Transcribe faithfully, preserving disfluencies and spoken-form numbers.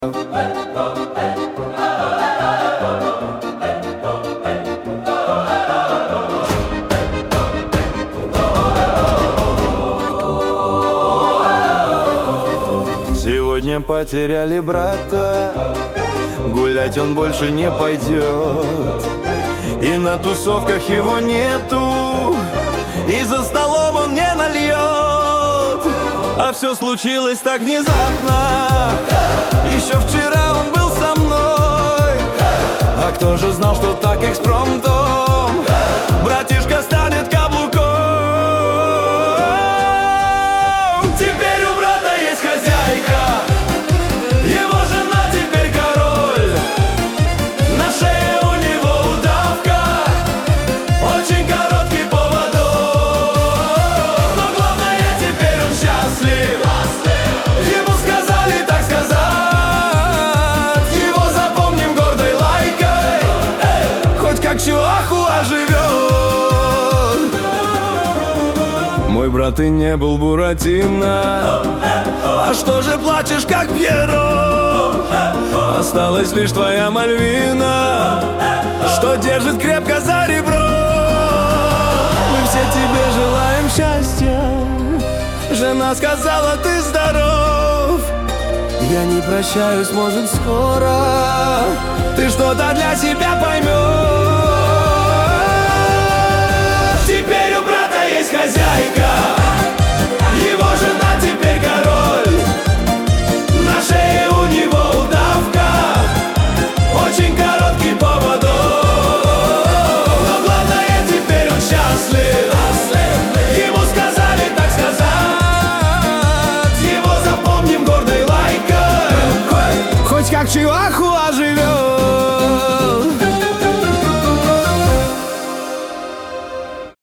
Сегодня потеряли брата, гулять он больше не пойдет, и на тусовках его нету, и за столом он не нальет. А все случилось так внезапно, еще вчера он был со мной. А кто же знал, что так экспромтом братишка станет каблуком? Теперь у брата есть хозяйка, его жена теперь король. На шее у него удавка, очень короткий поводок. Но главное, теперь он счастлив, ему сказали так сказать. Его запомним гордой лайкой, хоть как Чихуахуа живет. Мой брат и не был Буратино, а что же плачешь, как Пьеро? Осталась лишь твоя Мальвина, что держит крепко за ребро. Мы все тебе желаем счастья, жена сказала, ты здоров. Я не прощаюсь, может, скоро ты что-то для себя поймешь. Теперь у брата есть хозяйка, его жена теперь король. На шее у него удавка, очень короткий поводок. Но главное, теперь он счастлив, ему сказали так сказать. Его запомним гордой лайкой, хоть как Чихуахуа живет.